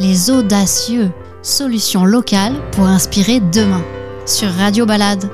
Les audacieux, solutions locales pour inspirer demain. Sur Radio Balade.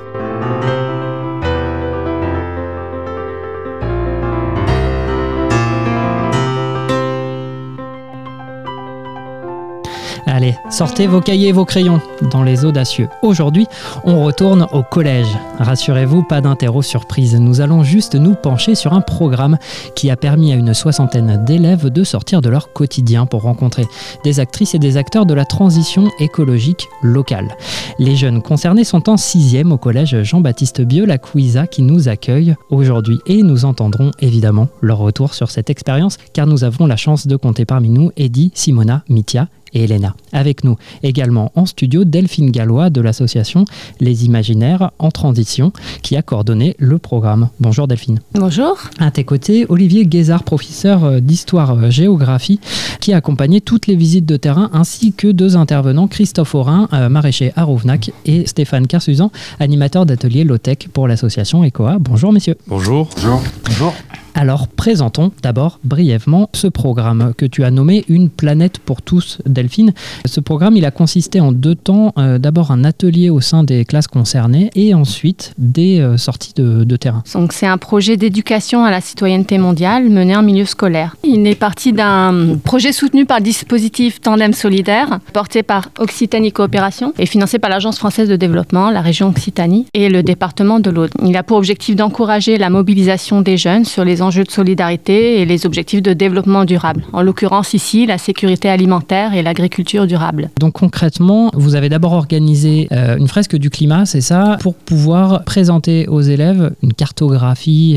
Allez, sortez vos cahiers et vos crayons dans les audacieux. Aujourd'hui, on retourne au collège. Rassurez-vous, pas d'interro surprise. Nous allons juste nous pencher sur un programme qui a permis à une 60aine d'élèves de sortir de leur quotidien pour rencontrer des actrices et des acteurs de la transition écologique locale. Les jeunes concernés sont en 6e au collège Jean-Baptiste Bieux, à Couisa, qui nous accueille aujourd'hui. Et nous entendrons évidemment leur retour sur cette expérience, car nous avons la chance de compter parmi nous Eddy, Simona, Mithia et Elena. Avec nous également en studio Delphine Gallois de l'association Les Imaginaires en Transition qui a coordonné le programme. Bonjour Delphine. Bonjour. À tes côtés, Olivier Guézard, professeur d'histoire-géographie qui a accompagné toutes les visites de terrain ainsi que deux intervenants, Christophe Aurin, maraîcher à Rouvenac et Stéphane Kersuzan, animateur d'atelier low-tech pour l'association ECOA. Bonjour messieurs. Bonjour. Bonjour. Bonjour. Alors, présentons d'abord brièvement ce programme que tu as nommé Une planète pour tous, Delphine. Ce programme, il a consisté en 2 temps. D'abord un atelier au sein des classes concernées et ensuite des sorties de terrain. Donc, c'est un projet d'éducation à la citoyenneté mondiale mené en milieu scolaire. Il est parti d'un projet soutenu par le dispositif Tandem Solidaire, porté par Occitanie Coopération et financé par l'Agence française de développement, la région Occitanie et le département de l'Aude. Il a pour objectif d'encourager la mobilisation des jeunes sur les enjeux de solidarité et les objectifs de développement durable. En l'occurrence ici, la sécurité alimentaire et l'agriculture durable. Donc concrètement, vous avez d'abord organisé une fresque du climat, c'est ça, pour pouvoir présenter aux élèves une cartographie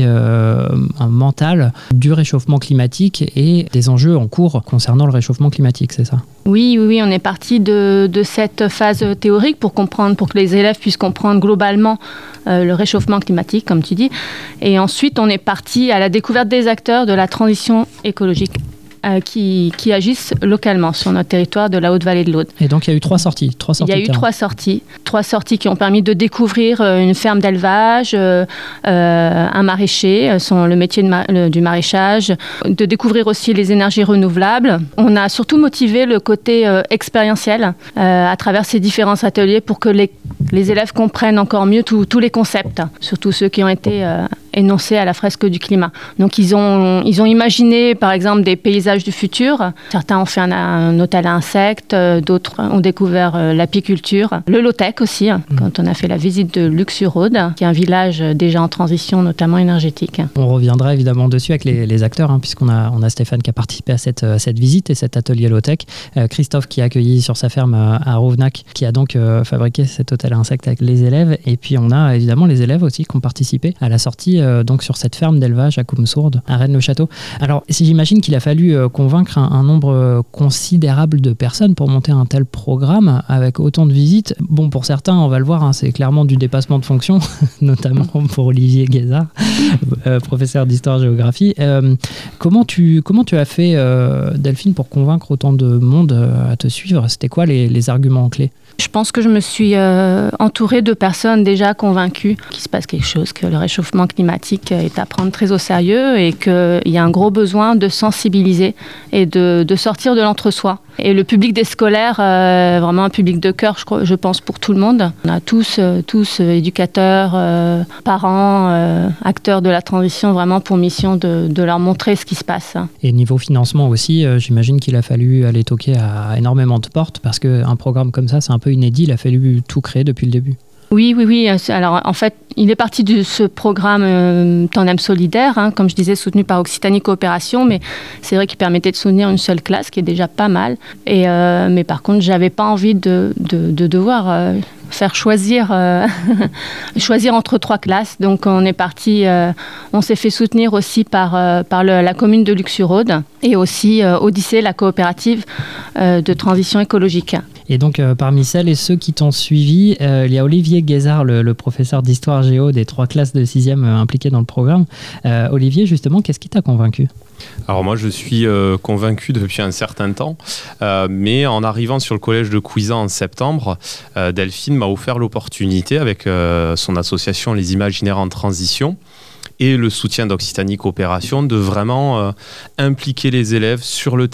mentale du réchauffement climatique et des enjeux en cours concernant le réchauffement climatique, c'est ça ? Oui, on est parti de cette phase théorique pour que les élèves puissent comprendre globalement le réchauffement climatique, comme tu dis. Et ensuite, on est parti à la découverte des acteurs de la transition écologique qui agissent localement sur notre territoire de la Haute-Vallée de l'Aude. Et donc, il y a eu 3 sorties. Il y a eu 3 sorties qui ont permis de découvrir une ferme d'élevage, un maraîcher, le métier du maraîchage, de découvrir aussi les énergies renouvelables. On a surtout motivé le côté expérientiel à travers ces différents ateliers pour que les élèves comprennent encore mieux tous les concepts, surtout ceux qui ont été énoncés à la fresque du climat. Donc ils ont imaginé par exemple des paysages du futur. Certains ont fait un hôtel à insectes, d'autres ont découvert l'apiculture, le low-tech aussi, quand on a fait la visite de Luxuraude, qui est un village déjà en transition, notamment énergétique. On reviendra évidemment dessus avec les acteurs, puisqu'on a Stéphane qui a participé à cette visite et cet atelier low-tech, Christophe qui a accueilli sur sa ferme à Rouvenac, qui a donc fabriqué cet hôtel à insectes avec les élèves, et puis on a évidemment les élèves aussi qui ont participé à la sortie donc sur cette ferme d'élevage à Comsourde, à Rennes-le-Château. Alors, si j'imagine qu'il a fallu convaincre un nombre considérable de personnes pour monter un tel programme avec autant de visites. Bon, pour certains, on va le voir, c'est clairement du dépassement de fonction, notamment pour Olivier Guézard, professeur d'histoire-géographie. Comment tu as fait, Delphine, pour convaincre autant de monde à te suivre ? C'était quoi les arguments clés ? Je pense que je me suis entourée de personnes déjà convaincues qu'il se passe quelque chose, que le réchauffement climatique est à prendre très au sérieux et qu'il y a un gros besoin de sensibiliser et de sortir de l'entre-soi. Et le public des scolaires, vraiment un public de cœur, je pense, pour tout le monde. On a tous éducateurs, parents, acteurs de la transition, vraiment pour mission de leur montrer ce qui se passe. Et niveau financement aussi, j'imagine qu'il a fallu aller toquer à énormément de portes parce qu'un programme comme ça, c'est un peu inédit, il a fallu tout créer depuis le début. Oui. Alors, en fait, il est parti de ce programme Tandem Solidaire, comme je disais, soutenu par Occitanie Coopération, mais c'est vrai qu'il permettait de soutenir une seule classe, qui est déjà pas mal. Mais par contre, j'avais pas envie de devoir faire choisir entre 3 classes. Donc, on est parti, on s'est fait soutenir aussi par la commune de Luxuraude et aussi Odyssée, la coopérative de transition écologique. Et donc, parmi celles et ceux qui t'ont suivi, il y a Olivier Guézard, le professeur d'histoire-géo des 3 classes de 6e impliquées dans le programme. Olivier, justement, qu'est-ce qui t'a convaincu ? Alors moi, je suis convaincu depuis un certain temps, mais en arrivant sur le collège de Couisa en septembre, Delphine m'a offert l'opportunité, avec son association Les Imaginaires en Transition, et le soutien d'Occitanie Coopération, de vraiment impliquer les élèves sur le terrain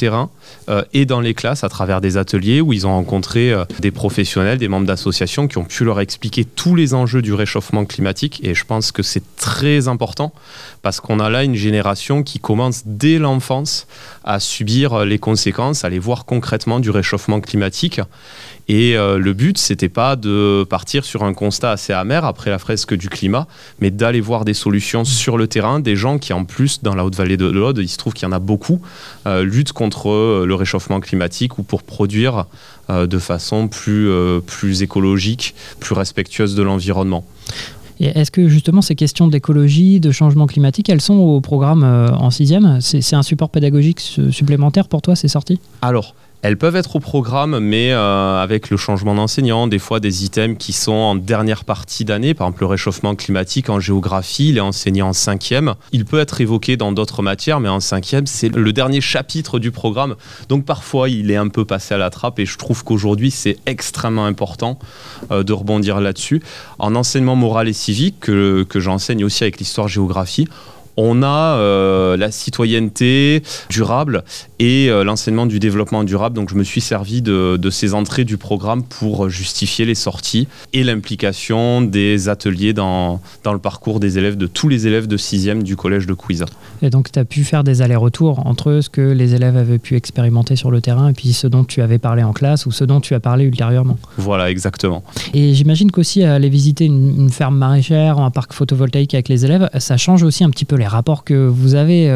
et dans les classes à travers des ateliers où ils ont rencontré des professionnels, des membres d'associations qui ont pu leur expliquer tous les enjeux du réchauffement climatique. Et je pense que c'est très important parce qu'on a là une génération qui commence dès l'enfance à subir les conséquences, à les voir concrètement du réchauffement climatique. Et le but, c'était pas de partir sur un constat assez amer après la fresque du climat, mais d'aller voir des solutions sur le terrain, des gens qui en plus, dans la Haute-Vallée de l'Aude, il se trouve qu'il y en a beaucoup, luttent contre le réchauffement climatique ou pour produire de façon plus écologique, plus respectueuse de l'environnement. Et est-ce que justement ces questions d'écologie, de changement climatique, elles sont au programme en 6e ? C'est un support pédagogique supplémentaire pour toi, c'est sorti ? Alors, elles peuvent être au programme, mais avec le changement d'enseignant, des fois des items qui sont en dernière partie d'année, par exemple le réchauffement climatique en géographie, il est enseigné en 5e. Il peut être évoqué dans d'autres matières, mais en 5e, c'est le dernier chapitre du programme. Donc parfois, il est un peu passé à la trappe et je trouve qu'aujourd'hui, c'est extrêmement important de rebondir là-dessus. En enseignement moral et civique, que j'enseigne aussi avec l'histoire-géographie, on a la citoyenneté durable et l'enseignement du développement durable. Donc je me suis servi de ces entrées du programme pour justifier les sorties et l'implication des ateliers dans le parcours des élèves, de tous les élèves de 6e du collège de Couiza. Et donc tu as pu faire des allers-retours entre ce que les élèves avaient pu expérimenter sur le terrain et puis ce dont tu avais parlé en classe ou ce dont tu as parlé ultérieurement. Voilà, exactement. Et j'imagine qu'aussi aller visiter une ferme maraîchère, un parc photovoltaïque avec les élèves, ça change aussi un petit peu les rapports que vous avez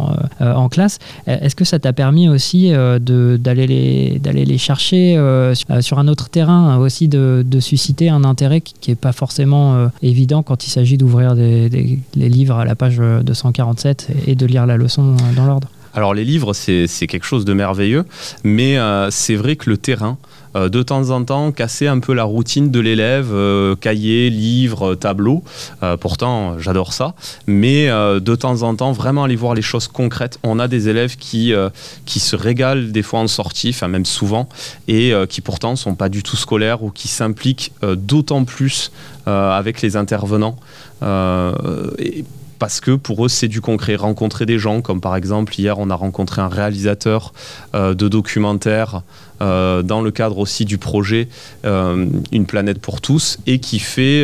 en classe. Est-ce que ça t'a permis aussi d'aller les chercher sur un autre terrain, aussi de susciter un intérêt qui n'est pas forcément évident quand il s'agit d'ouvrir les livres à la page 247 et de lire la leçon dans l'ordre? Alors les livres, c'est quelque chose de merveilleux, mais c'est vrai que le terrain, de temps en temps, casser un peu la routine de l'élève, cahier, livre, tableau. Pourtant, j'adore ça. Mais de temps en temps, vraiment aller voir les choses concrètes. On a des élèves qui se régalent des fois en sortie, enfin même souvent, et qui pourtant ne sont pas du tout scolaires ou qui s'impliquent d'autant plus avec les intervenants. Parce que pour eux, c'est du concret. Rencontrer des gens, comme par exemple, hier, on a rencontré un réalisateur de documentaire dans le cadre aussi du projet Une planète pour tous, et qui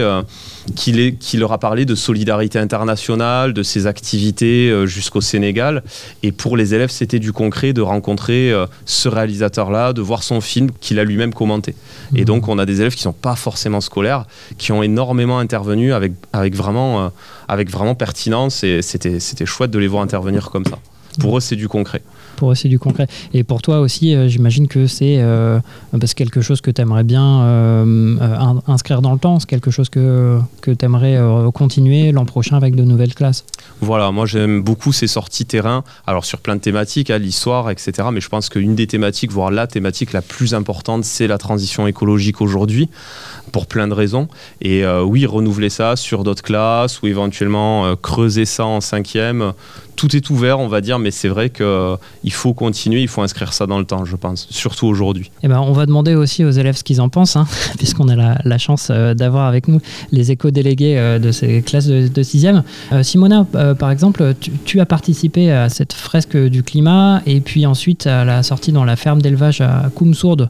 leur a parlé de solidarité internationale, de ses activités jusqu'au Sénégal. Et pour les élèves, c'était du concret de rencontrer ce réalisateur-là, de voir son film qu'il a lui-même commenté. Et donc, on a des élèves qui ne sont pas forcément scolaires, qui ont énormément intervenu avec vraiment pertinence, et c'était chouette de les voir intervenir comme ça. Pour eux, c'est du concret. Pour eux, c'est du concret. Et pour toi aussi, j'imagine que c'est quelque chose que tu aimerais bien inscrire dans le temps. C'est quelque chose que tu aimerais continuer l'an prochain avec de nouvelles classes. Voilà, moi j'aime beaucoup ces sorties terrain. Alors sur plein de thématiques, l'histoire, etc. Mais je pense qu'une des thématiques, voire la thématique la plus importante, c'est la transition écologique aujourd'hui, pour plein de raisons. Et oui, renouveler ça sur d'autres classes ou éventuellement creuser ça en 5e. Tout est ouvert, on va dire, mais c'est vrai qu'il faut continuer, il faut inscrire ça dans le temps, je pense, surtout aujourd'hui. Eh ben, on va demander aussi aux élèves ce qu'ils en pensent, puisqu'on a la chance d'avoir avec nous les éco-délégués de ces classes de 6e. Simona, par exemple, tu as participé à cette fresque du climat et puis ensuite à la sortie dans la ferme d'élevage à Koumsourde,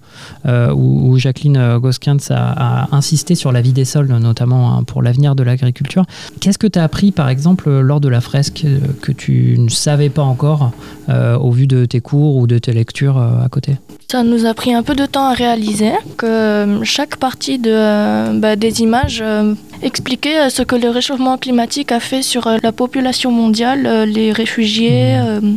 où Jacqueline Goskintz a insisté sur la vie des sols, notamment pour l'avenir de l'agriculture. Qu'est-ce que tu as appris, par exemple, lors de la fresque que tu ne savais pas encore au vu de tes cours ou de tes lectures à côté? Ça nous a pris un peu de temps à réaliser que chaque partie des images expliquait ce que le réchauffement climatique a fait sur la population mondiale, les réfugiés,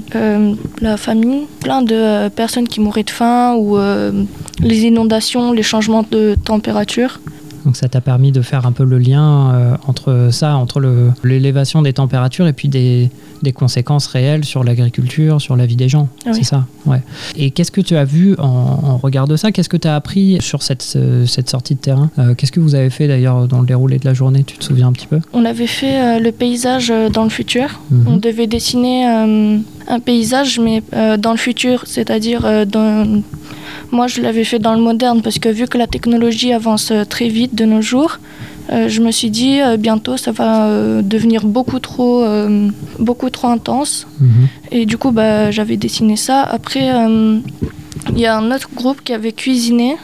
la famine, plein de personnes qui mouraient de faim ou les inondations, les changements de température. Donc ça t'a permis de faire un peu le lien entre l'élévation des températures et puis des conséquences réelles sur l'agriculture, sur la vie des gens. Oui. C'est ça, ouais. Et qu'est-ce que tu as vu en regard de ça? Qu'est-ce que tu as appris sur cette sortie de terrain? Qu'est-ce que vous avez fait d'ailleurs dans le déroulé de la journée? Tu te souviens un petit peu? On avait fait le paysage dans le futur. On devait dessiner un paysage, mais dans le futur, c'est-à-dire moi, je l'avais fait dans le moderne parce que vu que la technologie avance très vite de nos jours, Je me suis dit bientôt ça va devenir beaucoup trop intense. Et du coup j'avais dessiné ça. Après il y a un autre groupe qui avait cuisiné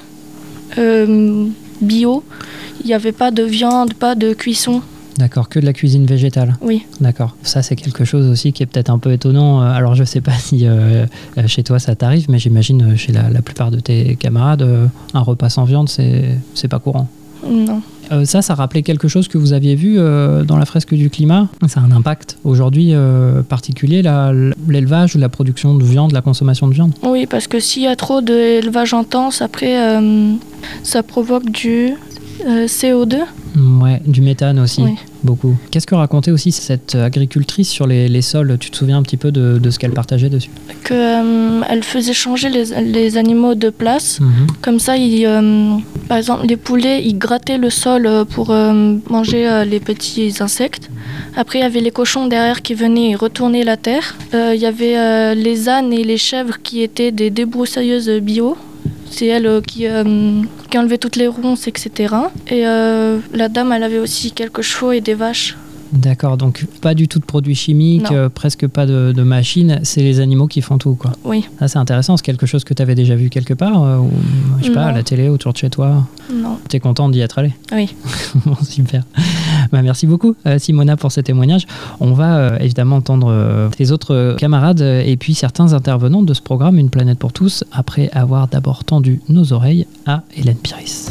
bio. Il n'y avait pas de viande, pas de cuisson. D'accord, que de la cuisine végétale. Oui. D'accord. Ça, c'est quelque chose aussi qui est peut-être un peu étonnant. Alors, je ne sais pas si chez toi ça t'arrive, mais j'imagine chez la plupart de tes camarades, un repas sans viande, c'est pas courant. Non. Ça rappelait quelque chose que vous aviez vu dans la fresque du climat. Ça a un impact aujourd'hui particulier, l'élevage ou la production de viande, la consommation de viande. Oui, parce que s'il y a trop d'élevage intense, après, ça provoque du CO2. Ouais, du méthane aussi, oui. Beaucoup. Qu'est-ce que racontait aussi cette agricultrice sur les sols? Tu te souviens un petit peu de ce qu'elle partageait dessus? Elle faisait changer les animaux de place. Comme ça, par exemple, les poulets, ils grattaient le sol pour manger les petits insectes. Après, il y avait les cochons derrière qui venaient retourner la terre. Il y avait les ânes et les chèvres qui étaient des débroussailleuses bio. C'est elle qui enlevait toutes les ronces, etc. Et la dame, elle avait aussi quelques chevaux et des vaches. D'accord, donc pas du tout de produits chimiques, presque pas de machines, c'est les animaux qui font tout, quoi. Oui. Ça, c'est intéressant, c'est quelque chose que tu avais déjà vu quelque part, ou je sais pas, à la télé, autour de chez toi? Non. T'es contente d'y être allée? Oui. Bon, super. Merci beaucoup, Simona, pour ce témoignage. On va évidemment entendre tes autres camarades et puis certains intervenants de ce programme Une planète pour tous, après avoir d'abord tendu nos oreilles à Hélène Piris.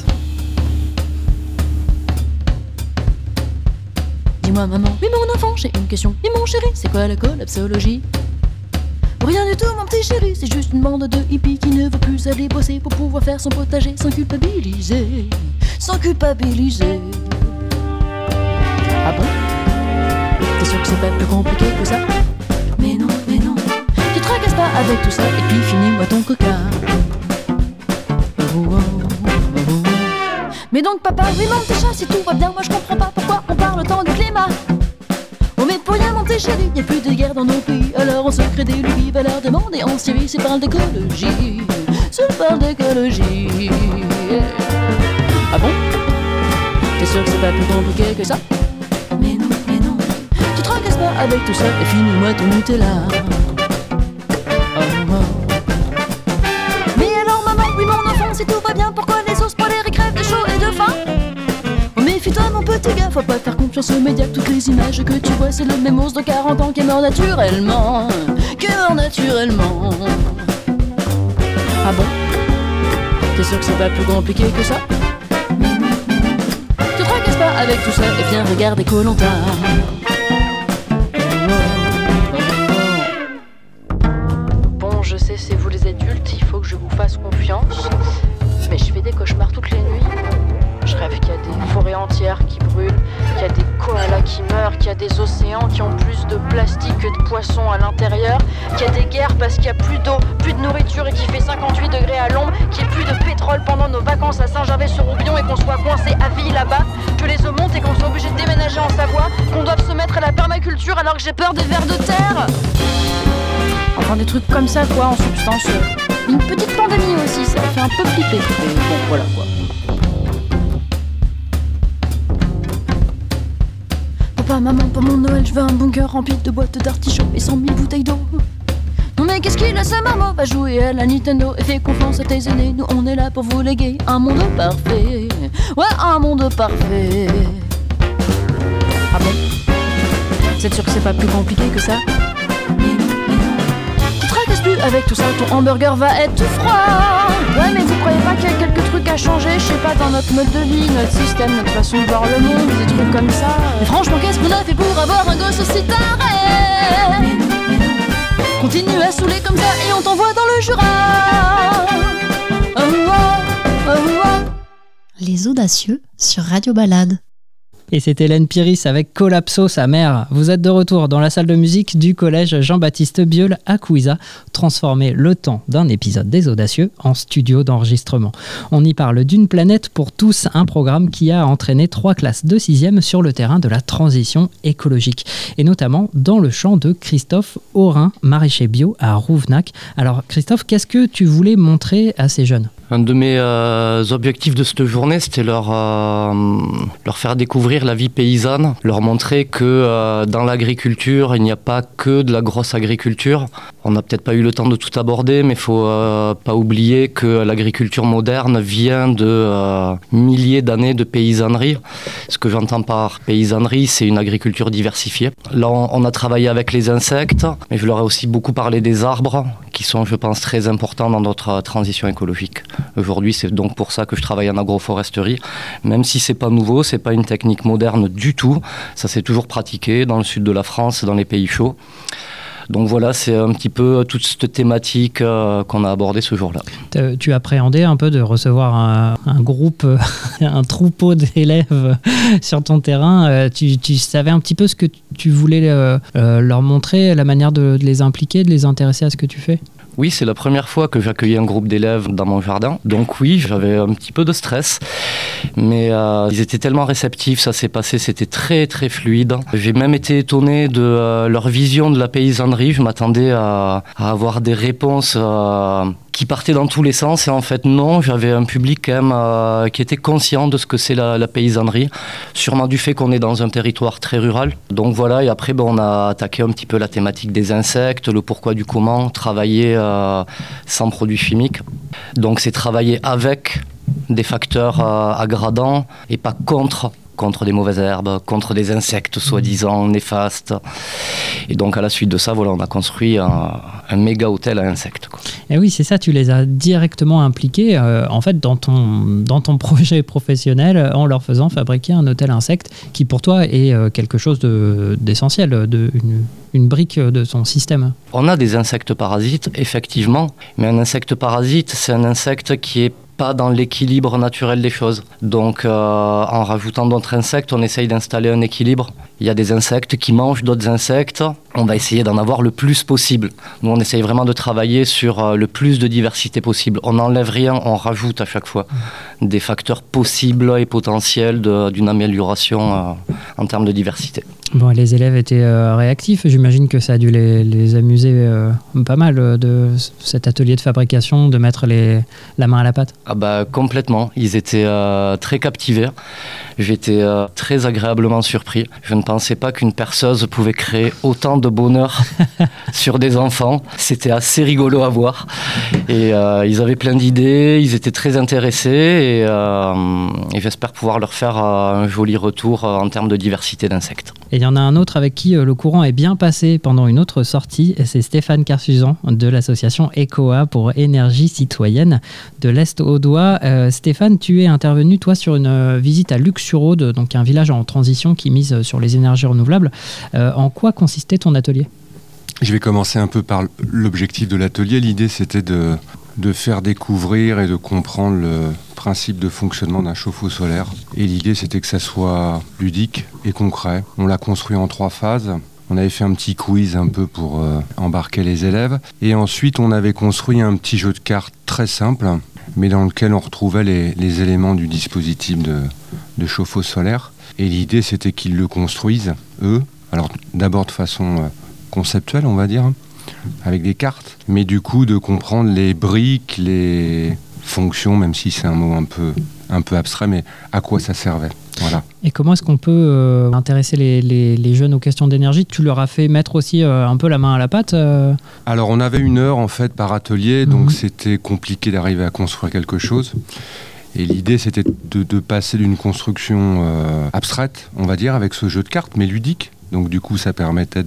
Dis-moi maman, oui mon enfant, j'ai une question. Oui mon chéri, c'est quoi la collapsologie? Rien du tout mon petit chéri, c'est juste une bande de hippies qui ne veut plus aller bosser pour pouvoir faire son potager sans culpabiliser. Sans culpabiliser. Ah bon? T'es sûr que c'est pas plus compliqué que ça? Mais non, tu te tracasses pas avec tout ça et puis finis-moi ton coca. Mais donc papa, oui mon petit chat, si tout va bien, moi je comprends pas pourquoi on parle tant du climat. Oh mais pour rien mon petit chéri, y'a plus de guerre dans nos pays, alors on se crée des lubies, va leur demander en Syrie s'ils parlent d'écologie. S'ils parlent d'écologie. Ah bon? T'es sûr que c'est pas plus compliqué que ça? Mais non, tu te tracasses pas avec tout ça et finis-moi ton Nutella. Mais alors maman, oui mon enfant, si tout va bien, pourquoi les ours polaires ils crèvent de chaud et de faim? Oh méfie-toi mon petit gars, faut pas faire confiance aux médias, toutes les images que tu vois c'est le même ours de 40 ans qui est mort naturellement. Ah bon? T'es sûr que c'est pas plus compliqué que ça? Mais non, tu te tracasses pas avec tout ça et viens regarder Koh-Lanta. Bon, je sais, c'est vous les adultes, il faut que je vous fasse confiance. Mais je fais des cauchemars toutes les nuits. Je rêve qu'il y a des forêts entières qui brûlent, qu'il y a des koalas qui meurent, qu'il y a des océans qui ont plus de plastique que de poissons à l'intérieur, qu'il y a des guerres parce qu'il n'y a plus d'eau, plus de nourriture et qu'il fait 58 degrés à l'ombre, qu'il n'y ait plus de pétrole pendant nos vacances à Saint-Gervais-sur-Roubion et qu'on soit coincé à vie là-bas, que les eaux montent et qu'on soit obligé de déménager en Savoie, qu'on doive se mettre à la permaculture alors que j'ai peur des vers de terre. Enfin des trucs comme ça quoi, en substance. Une petite pandémie aussi, ça fait un peu flipper. Mais bon, voilà quoi. Papa, maman, pour mon Noël, je veux un bunker rempli de boîtes d'artichauts et 100 000 bouteilles d'eau. Non mais qu'est-ce qu'il a ce marmot? Va jouer à la Nintendo et fais confiance à tes aînés. Nous on est là pour vous léguer un monde parfait. Ouais, un monde parfait. Ah bon? Vous êtes sûr que c'est pas plus compliqué que ça? Mais non. Tu te tracasses plus avec tout ça, ton hamburger va être froid. Ouais mais vous croyez pas qu'il y a quelques trucs à changer? Je sais pas, dans notre mode de vie, notre système, notre façon de voir le monde, des trucs comme ça. Mais franchement qu'est-ce qu'on a fait pour avoir un gosse aussi taré? Continue à saouler comme ça et on t'envoie dans le Jura. Les audacieux sur Radio Balade. Et c'est Hélène Piris avec Collapso, sa mère. Vous êtes de retour dans la salle de musique du collège Jean-Baptiste Biol à Couiza, transformer le temps d'un épisode des Audacieux en studio d'enregistrement. On y parle d'une planète pour tous, un programme qui a entraîné 3 classes de 6e sur le terrain de la transition écologique, et notamment dans le champ de Christophe Aurin, maraîcher bio à Rouvenac. Alors Christophe, qu'est-ce que tu voulais montrer à ces jeunes ? Un de mes objectifs de cette journée, c'était leur faire découvrir la vie paysanne, leur montrer que dans l'agriculture, il n'y a pas que de la grosse agriculture. On n'a peut-être pas eu le temps de tout aborder, mais il ne faut pas oublier que l'agriculture moderne vient de milliers d'années de paysannerie. Ce que j'entends par paysannerie, c'est une agriculture diversifiée. Là, on a travaillé avec les insectes, mais je leur ai aussi beaucoup parlé des arbres, qui sont, je pense, très importants dans notre transition écologique. Aujourd'hui, c'est donc pour ça que je travaille en agroforesterie, même si c'est pas nouveau, c'est pas une technique moderne du tout. Ça s'est toujours pratiqué dans le sud de la France, dans les pays chauds. Donc voilà, c'est un petit peu toute cette thématique qu'on a abordée ce jour-là. Tu appréhendais un peu de recevoir un groupe, un troupeau d'élèves sur ton terrain. Tu savais un petit peu ce que tu voulais leur montrer, la manière de les impliquer, de les intéresser à ce que tu fais ? Oui, c'est la première fois que j'accueillais un groupe d'élèves dans mon jardin. Donc oui, j'avais un petit peu de stress. Mais ils étaient tellement réceptifs, ça s'est passé, c'était très très fluide. J'ai même été étonné de leur vision de la paysannerie. Je m'attendais à avoir des réponses qui partaient dans tous les sens. Et en fait, non, j'avais un public quand même qui était conscient de ce que c'est la paysannerie. Sûrement du fait qu'on est dans un territoire très rural. Donc voilà, et après, on a attaqué un petit peu la thématique des insectes, le pourquoi du comment, travailler sans produits chimiques. Donc c'est travailler avec des facteurs aggradants et pas contre des mauvaises herbes, contre des insectes soi-disant néfastes. Et donc à la suite de ça, voilà, on a construit un méga hôtel à insectes, quoi. Et oui, c'est ça, tu les as directement impliqués en fait dans ton projet professionnel en leur faisant fabriquer un hôtel à insectes qui pour toi est quelque chose d'essentiel, une brique de son système. On a des insectes parasites, effectivement, mais un insecte parasite, c'est un insecte qui est pas dans l'équilibre naturel des choses. Donc en rajoutant d'autres insectes, on essaye d'installer un équilibre. Il y a des insectes qui mangent d'autres insectes, on va essayer d'en avoir le plus possible. Nous, on essaye vraiment de travailler sur le plus de diversité possible. On n'enlève rien, on rajoute à chaque fois des facteurs possibles et potentiels d'une amélioration en termes de diversité. Bon, les élèves étaient réactifs, j'imagine que ça a dû les amuser pas mal de cet atelier de fabrication, de mettre la main à la pâte. Ah bah complètement, ils étaient très captivés. J'étais très agréablement surpris. Je ne pensais pas qu'une perceuse pouvait créer autant de bonheur sur des enfants. C'était assez rigolo à voir. Et ils avaient plein d'idées, ils étaient très intéressés et j'espère pouvoir leur faire un joli retour en termes de diversité d'insectes. Et il y en a un autre avec qui le courant est bien passé pendant une autre sortie, et c'est Stéphane Carsuzan de l'association ECOA pour énergie citoyenne de l'Est Audois. Stéphane, tu es intervenu toi sur une visite à Lux-sur-Aude, donc un village en transition qui mise sur les énergies renouvelables. En quoi consistait ton atelier ? Je vais commencer un peu par l'objectif de l'atelier. L'idée, c'était de faire découvrir et de comprendre le principe de fonctionnement d'un chauffe-eau solaire. Et l'idée, c'était que ça soit ludique et concret. On l'a construit en 3 phases. On avait fait un petit quiz un peu pour embarquer les élèves. Et ensuite, on avait construit un petit jeu de cartes très simple, mais dans lequel on retrouvait les éléments du dispositif de chauffe-eau solaire. Et l'idée, c'était qu'ils le construisent, eux. Alors, d'abord de façon conceptuelle, on va dire, avec des cartes, mais du coup de comprendre les briques, les fonctions, même si c'est un mot un peu abstrait, mais à quoi ça servait. Voilà. Et comment est-ce qu'on peut intéresser les jeunes aux questions d'énergie ? Tu leur as fait mettre aussi un peu la main à la pâte Alors on avait 1 heure en fait par atelier, donc c'était compliqué d'arriver à construire quelque chose. Et l'idée, c'était de passer d'une construction abstraite, on va dire, avec ce jeu de cartes, mais ludique. Donc du coup, ça permettait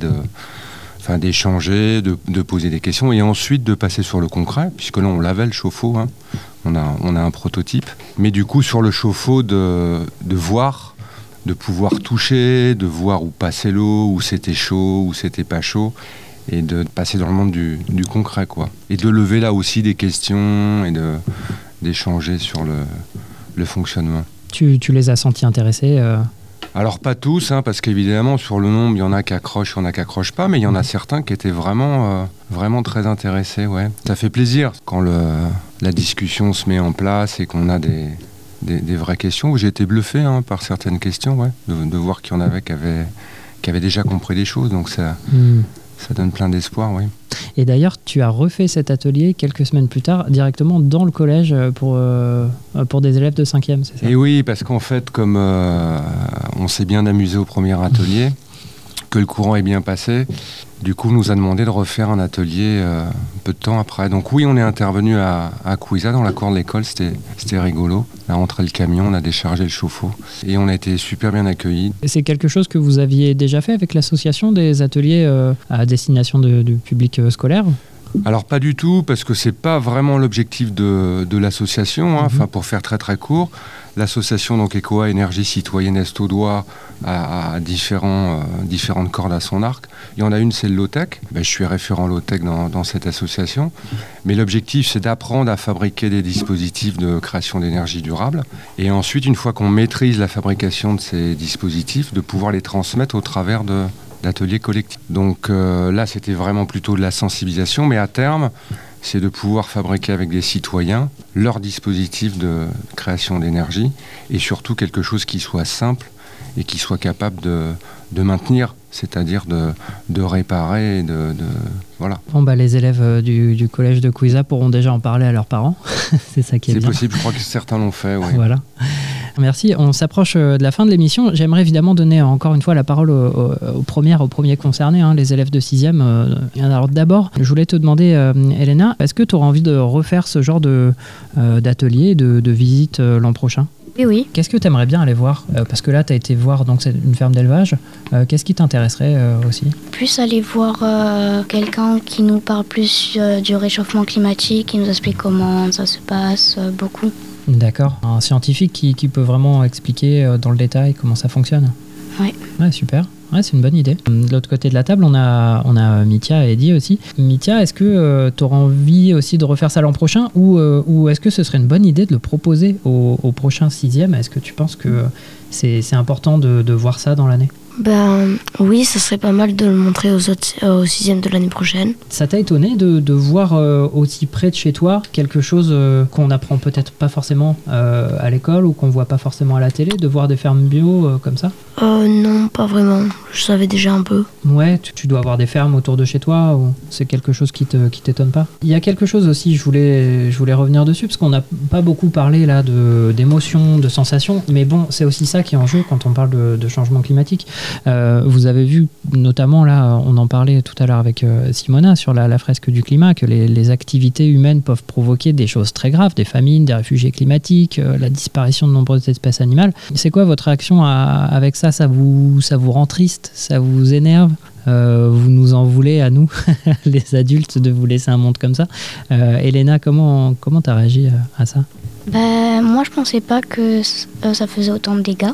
d'échanger, de poser des questions et ensuite de passer sur le concret, puisque là on lavait le chauffe-eau, hein. On a un prototype, mais du coup sur le chauffe-eau de voir, de pouvoir toucher, de voir où passait l'eau, où c'était chaud, où c'était pas chaud, et de passer dans le monde du concret, quoi. Et de lever là aussi des questions et d'échanger sur le fonctionnement. Tu les as sentis intéressés Alors pas tous, hein, parce qu'évidemment sur le nombre, il y en a qui accrochent, il y en a qui accrochent pas, mais il y en a certains qui étaient vraiment très intéressés. Ouais. Ça fait plaisir quand la discussion se met en place et qu'on a des vraies questions. J'ai été bluffé par certaines questions, ouais, de voir qu'il y en avait qui avaient déjà compris des choses. Donc ça donne plein d'espoir, oui. Et d'ailleurs, tu as refait cet atelier quelques semaines plus tard, directement dans le collège pour des élèves de 5e, c'est ça ? Et oui, parce qu'en fait, comme on s'est bien amusé au premier atelier, que le courant est bien passé, du coup, on nous a demandé de refaire un atelier un peu de temps après. Donc oui, on est intervenu à Couiza, dans la cour de l'école, c'était rigolo. On a rentré le camion, on a déchargé le chauffe-eau et on a été super bien accueillis. C'est quelque chose que vous aviez déjà fait avec l'association, des ateliers à destination du public scolaire ? Alors pas du tout, parce que c'est pas vraiment l'objectif de l'association. Enfin, pour faire très très court, l'association donc ECOA Énergie Citoyenne Est-Audois a différentes cordes à son arc. Il y en a une, c'est le low-tech. Je suis référent low-tech dans cette association. Mais l'objectif, c'est d'apprendre à fabriquer des dispositifs de création d'énergie durable. Et ensuite, une fois qu'on maîtrise la fabrication de ces dispositifs, de pouvoir les transmettre au travers d'ateliers collectifs. Donc là, c'était vraiment plutôt de la sensibilisation, mais à terme, c'est de pouvoir fabriquer avec des citoyens leur dispositif de création d'énergie et surtout quelque chose qui soit simple et qui soit capable de maintenir, c'est-à-dire de réparer, voilà. Bon, les élèves du collège de Couiza pourront déjà en parler à leurs parents. C'est ça qui est bien. C'est possible, je crois que certains l'ont fait, oui. Voilà. Merci, on s'approche de la fin de l'émission. J'aimerais évidemment donner encore une fois la parole aux premiers concernés, les élèves de 6e. Alors d'abord, je voulais te demander, Elena, est-ce que tu auras envie de refaire ce genre d'atelier, de visite l'an prochain ? Oui. Qu'est-ce que tu aimerais bien aller voir ? Parce que là, tu as été voir donc, c'est une ferme d'élevage. Qu'est-ce qui t'intéresserait aussi ? Plus aller voir quelqu'un qui nous parle plus du réchauffement climatique, qui nous explique comment ça se passe, beaucoup. D'accord. Un scientifique qui peut vraiment expliquer dans le détail comment ça fonctionne ? Oui. Ouais, super. Ouais, c'est une bonne idée. De l'autre côté de la table, on a Mithia et Eddie aussi. Mithia, est-ce que tu auras envie aussi de refaire ça l'an prochain ou est-ce que ce serait une bonne idée de le proposer au prochain 6e ? Est-ce que tu penses que c'est important de voir ça dans l'année ? Oui, ça serait pas mal de le montrer aux 6e de l'année prochaine. Ça t'a étonné de voir aussi près de chez toi quelque chose qu'on n'apprend peut-être pas forcément à l'école ou qu'on voit pas forcément à la télé, de voir des fermes bio comme ça ? Non, pas vraiment. Je savais déjà un peu. Ouais, tu dois avoir des fermes autour de chez toi ou c'est quelque chose qui t'étonne pas ? Il y a quelque chose aussi, je voulais revenir dessus parce qu'on n'a pas beaucoup parlé là d'émotions, de sensations, mais bon, c'est aussi ça qui est en jeu quand on parle de changement climatique. Vous avez vu notamment là, on en parlait tout à l'heure avec Simona sur la fresque du climat, que les activités humaines peuvent provoquer des choses très graves, des famines, des réfugiés climatiques, la disparition de nombreuses espèces animales. C'est quoi votre réaction avec ça ? Ça vous rend triste ? Ça vous énerve ? Vous nous en voulez à nous, les adultes, de vous laisser un monde comme ça. Elena, comment t'as réagi à ça ? Moi, je pensais pas que ça faisait autant de dégâts.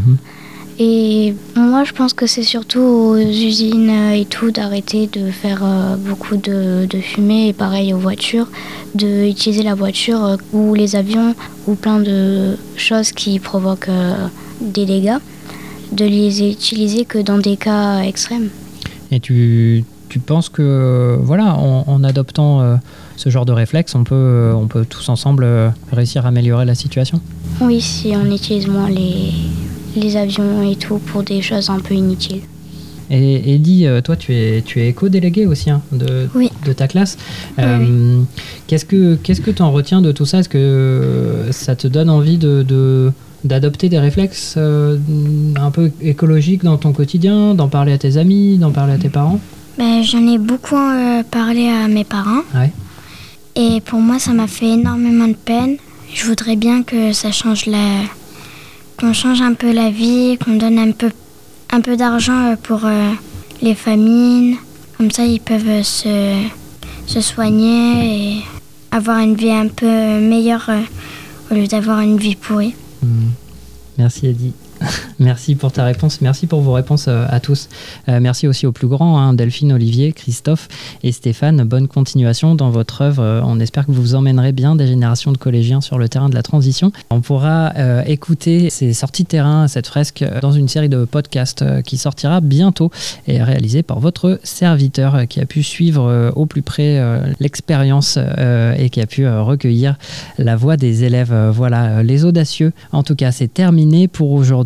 Et moi, je pense que c'est surtout aux usines et tout d'arrêter de faire beaucoup de fumée et pareil aux voitures, d'utiliser la voiture ou les avions ou plein de choses qui provoquent des dégâts, de les utiliser que dans des cas extrêmes. Et tu penses que voilà, en adoptant ce genre de réflexe, on peut tous ensemble réussir à améliorer la situation ? Oui, si on utilise moins les avions et tout pour des choses un peu inutiles. Et Eddie, toi tu es éco-délégué aussi de ta classe. Oui. Qu'est-ce que tu en retiens de tout ça ? Est-ce que ça te donne envie d'adopter des réflexes un peu écologiques dans ton quotidien, d'en parler à tes amis, d'en parler à tes parents ? J'en ai beaucoup parlé à mes parents. Ouais. Et pour moi, ça m'a fait énormément de peine. Je voudrais bien que ça change qu'on change un peu la vie, qu'on donne un peu d'argent pour les famines. Comme ça, ils peuvent se soigner et avoir une vie un peu meilleure au lieu d'avoir une vie pourrie. Merci Eddie. Merci pour ta réponse, merci pour vos réponses à tous. Merci aussi aux plus grands, Delphine, Olivier, Christophe et Stéphane. Bonne continuation dans votre œuvre. On espère que vous emmènerez bien des générations de collégiens sur le terrain de la transition. On pourra écouter ces sorties de terrain, cette fresque, dans une série de podcasts qui sortira bientôt et réalisée par votre serviteur qui a pu suivre au plus près l'expérience et qui a pu recueillir la voix des élèves. Voilà, les audacieux. En tout cas, c'est terminé pour aujourd'hui.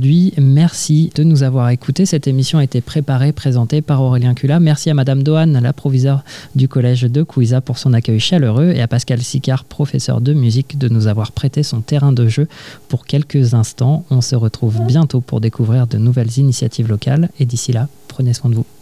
merci de nous avoir écoutés. Cette émission a été préparée, présentée par Aurélien Cula. Merci à Madame Dohan, la proviseure du collège de Couiza, pour son accueil chaleureux, et à Pascal Sicard, professeur de musique, de nous avoir prêté son terrain de jeu pour quelques instants. On se retrouve bientôt pour découvrir de nouvelles initiatives locales, et d'ici là, prenez soin de vous.